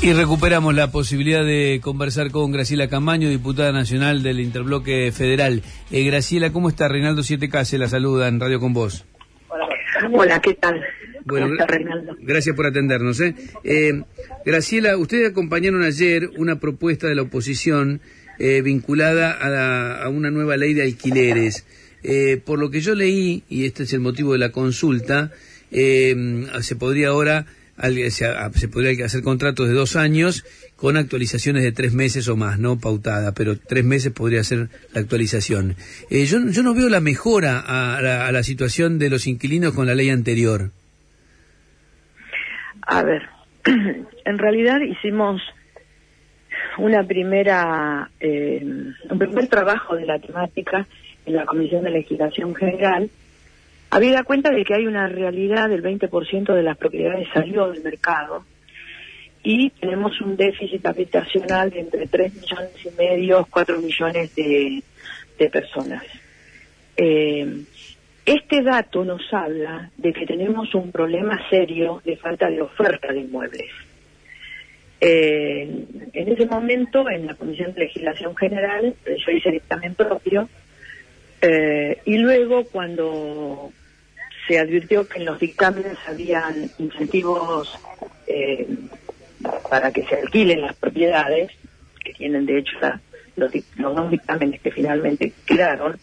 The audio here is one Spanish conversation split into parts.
Y recuperamos la posibilidad de conversar con Graciela Camaño, diputada nacional del Interbloque Federal. Graciela, ¿cómo está? Reinaldo 7K se la saluda en Radio con Vos. Hola, ¿qué tal? Bueno, ¿Cómo está, Reinaldo? Gracias por atendernos. Graciela, ustedes acompañaron ayer una propuesta de la oposición vinculada a una nueva ley de alquileres. Por lo que yo leí, y este es el motivo de la consulta, se podría ahora hacer contratos de 2 años con actualizaciones de 3 meses o más, no pautada, pero 3 meses podría ser la actualización. Yo no veo la mejora a la situación de los inquilinos con la ley anterior. A ver, en realidad hicimos un primer trabajo de la temática en la Comisión de Legislación General, habida cuenta de que hay una realidad del 20% de las propiedades salió del mercado y tenemos un déficit habitacional de entre 3,5 millones, 4 millones de personas. Este dato nos habla de que tenemos un problema serio de falta de oferta de inmuebles. En ese momento, en la Comisión de Legislación General, yo hice dictamen propio, y luego cuando se advirtió que en los dictámenes habían incentivos para que se alquilen las propiedades, que tienen de hecho los 2 dictámenes que finalmente quedaron,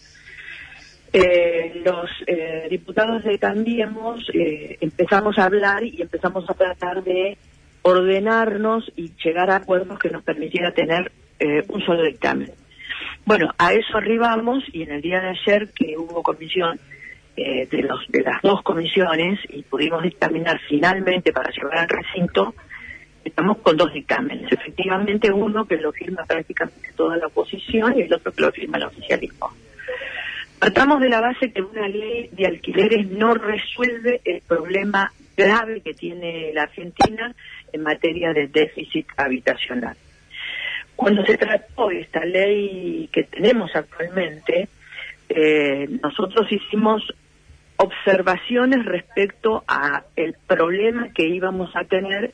los diputados de Cambiemos empezamos a hablar y empezamos a tratar de ordenarnos y llegar a acuerdos que nos permitiera tener un solo dictamen. Bueno, a eso arribamos, y en el día de ayer que hubo comisión de las 2 comisiones y pudimos dictaminar finalmente para llevar al recinto, estamos con 2 dictámenes. Efectivamente, uno que lo firma prácticamente toda la oposición y el otro que lo firma el oficialismo. Partamos de la base que una ley de alquileres no resuelve el problema grave que tiene la Argentina en materia de déficit habitacional. Cuando se trató esta ley que tenemos actualmente, nosotros hicimos observaciones respecto a el problema que íbamos a tener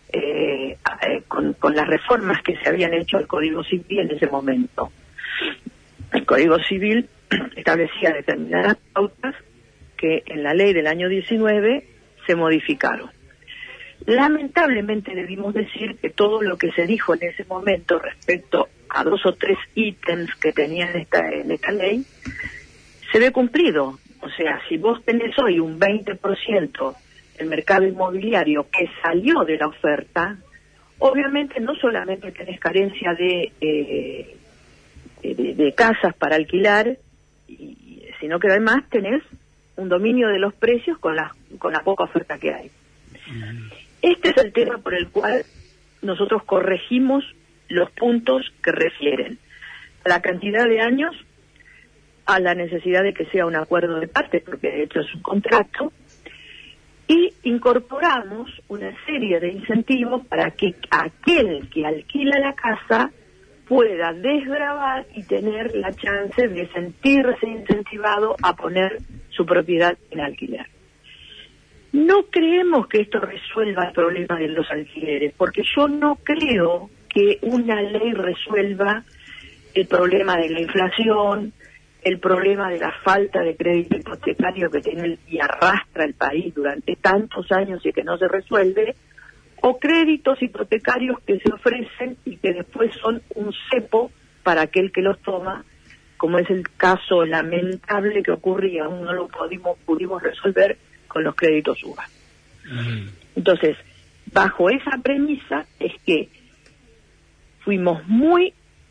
con las reformas que se habían hecho al Código Civil en ese momento. El Código Civil establecía determinadas pautas que en la ley del año 19 se modificaron. Lamentablemente debimos decir que todo lo que se dijo en ese momento respecto a 2 o 3 ítems que tenía en esta ley se ve cumplido. O sea, si vos tenés hoy un 20% del mercado inmobiliario que salió de la oferta, obviamente no solamente tenés carencia de casas para alquilar, sino que además tenés un dominio de los precios con la poca oferta que hay. Este es el tema por el cual nosotros corregimos los puntos que refieren a la cantidad de años, a la necesidad de que sea un acuerdo de partes, porque de hecho es un contrato, y incorporamos una serie de incentivos para que aquel que alquila la casa pueda desgravar y tener la chance de sentirse incentivado a poner su propiedad en alquiler. No creemos que esto resuelva el problema de los alquileres, porque yo no creo que una ley resuelva el problema de la inflación, el problema de la falta de crédito hipotecario que tiene y arrastra el país durante tantos años y que no se resuelve, o créditos hipotecarios que se ofrecen y que después son un cepo para aquel que los toma, como es el caso lamentable que ocurría, aún no lo pudimos resolver con los créditos UVA. Entonces, bajo esa premisa es que fuimos muy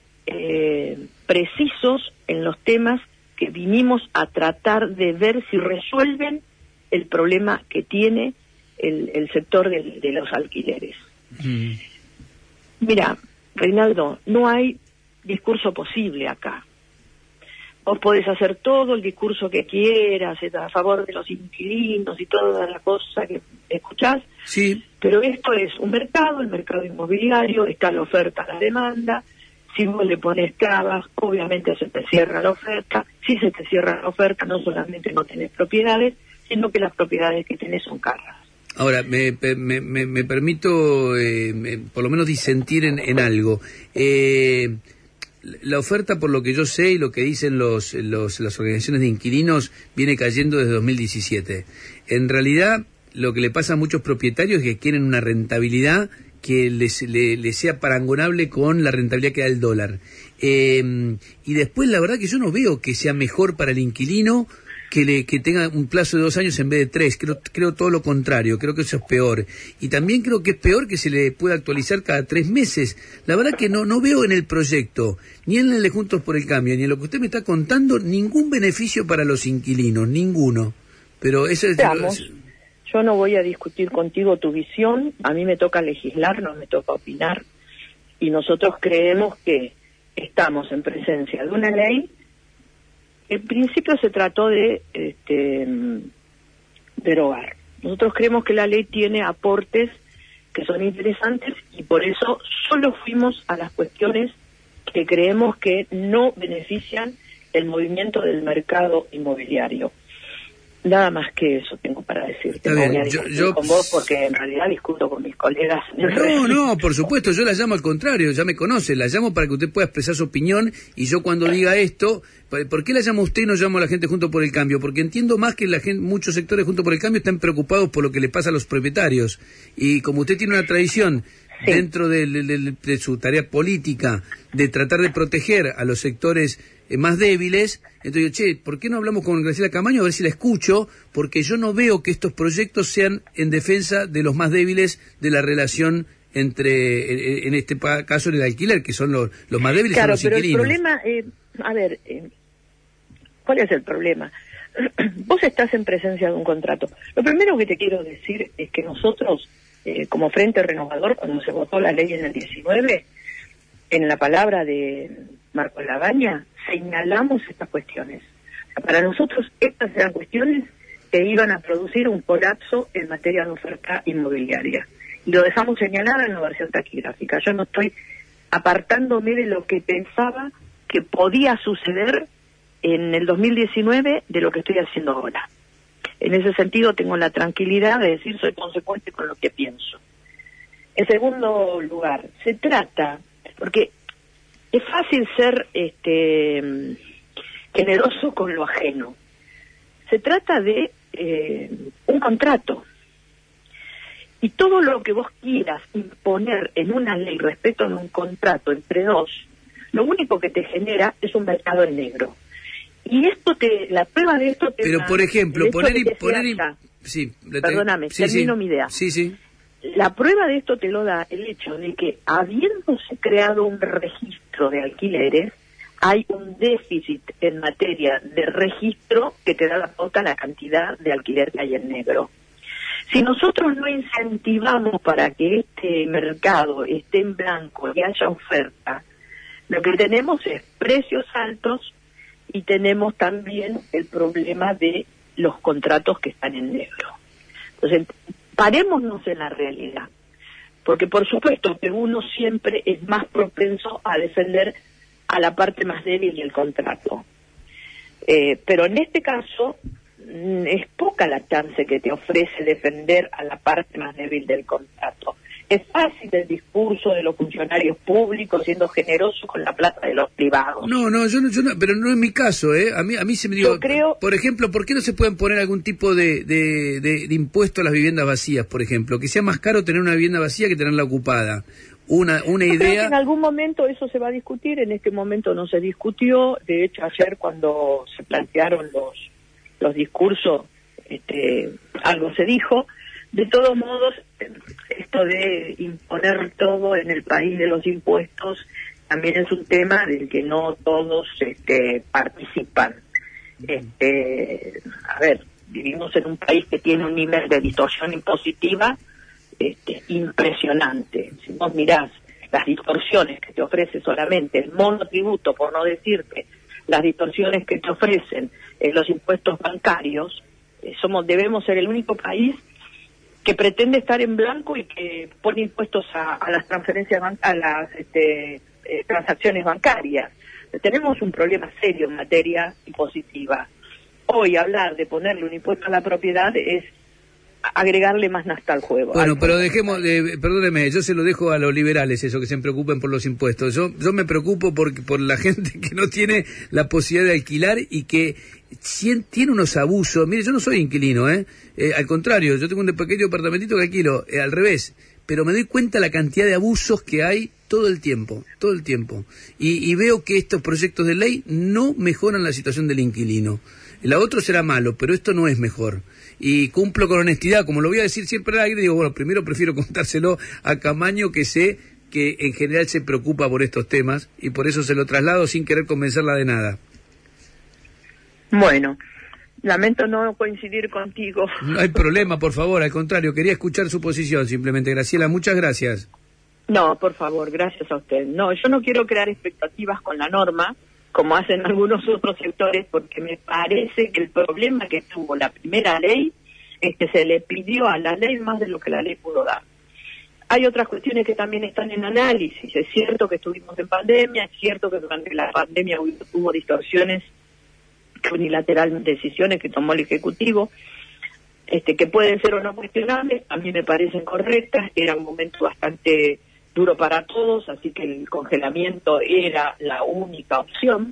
precisos en los temas que vinimos a tratar de ver si resuelven el problema que tiene el sector de los alquileres. Mira, Reinaldo, no hay discurso posible acá. Vos podés hacer todo el discurso que quieras a favor de los inquilinos y todas las cosas que escuchás, sí, pero esto es un mercado, el mercado inmobiliario, está la oferta, la demanda. Si vos le pones trabas, obviamente se te cierra la oferta. Si se te cierra la oferta, no solamente no tenés propiedades, sino que las propiedades que tenés son caras. Ahora, me permito por lo menos disentir en algo. La oferta, por lo que yo sé y lo que dicen las organizaciones de inquilinos, viene cayendo desde 2017. En realidad, lo que le pasa a muchos propietarios es que quieren una rentabilidad que les sea parangonable con la rentabilidad que da el dólar. Y después, la verdad que yo no veo que sea mejor para el inquilino que tenga un plazo de 2 años en vez de 3. Creo todo lo contrario, creo que eso es peor. Y también creo que es peor que se le pueda actualizar cada 3 meses. La verdad que no veo en el proyecto, ni en el de Juntos por el Cambio, ni en lo que usted me está contando, ningún beneficio para los inquilinos, ninguno. Pero eso es... Veamos. Yo no voy a discutir contigo tu visión, a mí me toca legislar, no me toca opinar, y nosotros creemos que estamos en presencia de una ley. En principio se trató de derogar. Nosotros creemos que la ley tiene aportes que son interesantes y por eso solo fuimos a las cuestiones que creemos que no benefician el movimiento del mercado inmobiliario. Nada más que eso tengo para decirte. No voy a discutir con vos porque en realidad discuto con mis colegas. No, por supuesto, yo la llamo al contrario, ya me conoce, la llamo para que usted pueda expresar su opinión y yo cuando diga esto, ¿por qué la llamo a usted y no llamo a la gente Junto por el Cambio? Porque entiendo más que muchos sectores Junto por el Cambio están preocupados por lo que le pasa a los propietarios y como usted tiene una tradición dentro de su tarea política de tratar de proteger a los sectores más débiles, entonces digo, ¿por qué no hablamos con Graciela Camaño a ver si la escucho? Porque yo no veo que estos proyectos sean en defensa de los más débiles de la relación entre, en este caso, en el alquiler, que son los más débiles, son los inquilinos. Claro, pero el problema, ¿cuál es el problema? Vos estás en presencia de un contrato. Lo primero que te quiero decir es que nosotros, como Frente Renovador, cuando se votó la ley en el 19, en la palabra de Marco Lavaña, señalamos estas cuestiones. Para nosotros estas eran cuestiones que iban a producir un colapso en materia de oferta inmobiliaria. Y lo dejamos señalado en la versión taquigráfica. Yo no estoy apartándome de lo que pensaba que podía suceder en el 2019 de lo que estoy haciendo ahora. En ese sentido tengo la tranquilidad de decir soy consecuente con lo que pienso. En segundo lugar, se trata, porque es fácil ser generoso con lo ajeno. Se trata de un contrato. Y todo lo que vos quieras imponer en una ley respecto de un contrato entre dos, lo único que te genera es un mercado en negro. Y la prueba de esto... Pero, por ejemplo, termino mi idea. Sí. La prueba de esto te lo da el hecho de que, habiéndose creado un registro de alquileres, hay un déficit en materia de registro que te da la pauta a la cantidad de alquiler que hay en negro. Si nosotros no incentivamos para que este mercado esté en blanco y haya oferta, lo que tenemos es precios altos y tenemos también el problema de los contratos que están en negro. Entonces, parémonos en la realidad, porque por supuesto que uno siempre es más propenso a defender a la parte más débil del contrato. Pero en este caso es poca la chance que te ofrece defender a la parte más débil del contrato. Es fácil el discurso de los funcionarios públicos siendo generosos con la plata de los privados. No, yo no, pero no es mi caso, ¿eh? A mí se me dio, por ejemplo, ¿por qué no se pueden poner algún tipo de impuesto a las viviendas vacías, por ejemplo? Que sea más caro tener una vivienda vacía que tenerla ocupada. Una idea... Creo que en algún momento eso se va a discutir, en este momento no se discutió. De hecho, ayer cuando se plantearon los discursos, algo se dijo. De todos modos, esto de imponer todo en el país de los impuestos también es un tema del que no todos participan. A ver, vivimos en un país que tiene un nivel de distorsión impositiva impresionante. Si vos mirás las distorsiones que te ofrece solamente el monotributo, por no decirte las distorsiones que te ofrecen los impuestos bancarios, debemos ser el único país que pretende estar en blanco y que pone impuestos a las transferencias, a las transacciones bancarias. Tenemos un problema serio en materia impositiva. Hoy hablar de ponerle un impuesto a la propiedad es agregarle más nasta al juego. Bueno, pero dejemos, perdóneme, yo se lo dejo a los liberales eso, que se preocupen por los impuestos. Yo me preocupo por la gente que no tiene la posibilidad de alquilar y que tiene unos abusos. Mire, yo no soy inquilino, al contrario, yo tengo un pequeño apartamentito que alquilo, al revés, pero me doy cuenta la cantidad de abusos que hay todo el tiempo. Y veo que estos proyectos de ley no mejoran la situación del inquilino. La otra será malo, pero esto no es mejor. Y cumplo con honestidad, como lo voy a decir siempre al aire, digo, bueno, primero prefiero contárselo a Camaño, que sé que en general se preocupa por estos temas, y por eso se lo traslado sin querer convencerla de nada. Bueno, lamento no coincidir contigo. No hay problema, por favor, al contrario, quería escuchar su posición simplemente. Graciela, muchas gracias. No, por favor, gracias a usted. No, yo no quiero crear expectativas con la norma, como hacen algunos otros sectores, porque me parece que el problema que tuvo la primera ley es que se le pidió a la ley más de lo que la ley pudo dar. Hay otras cuestiones que también están en análisis. Es cierto que estuvimos en pandemia, es cierto que durante la pandemia hubo distorsiones unilateral, decisiones que tomó el Ejecutivo, que pueden ser o no cuestionables, a mí me parecen correctas. Era un momento bastante duro para todos, así que el congelamiento era la única opción.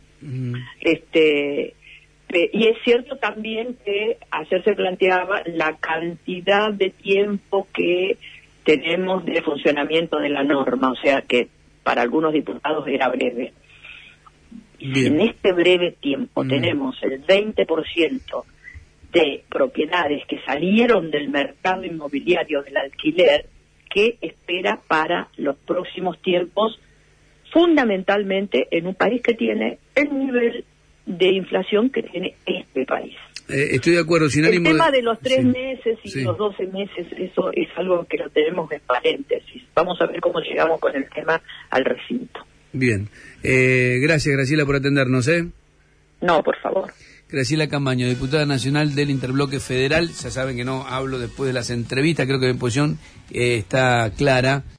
Y es cierto también que ayer se planteaba la cantidad de tiempo que tenemos de funcionamiento de la norma, o sea que para algunos diputados era breve. Si en este breve tiempo tenemos el 20% de propiedades que salieron del mercado inmobiliario del alquiler, ¿qué espera para los próximos tiempos? Fundamentalmente en un país que tiene el nivel de inflación que tiene este país. Estoy de acuerdo, sin ánimo el tema de los 3 meses y los 12 meses, eso es algo que lo tenemos en paréntesis. Vamos a ver cómo llegamos con el tema al recinto. Bien. Gracias, Graciela, por atendernos, No, por favor. Graciela Camaño, diputada nacional del Interbloque Federal. Ya saben que no hablo después de las entrevistas, creo que mi posición está clara.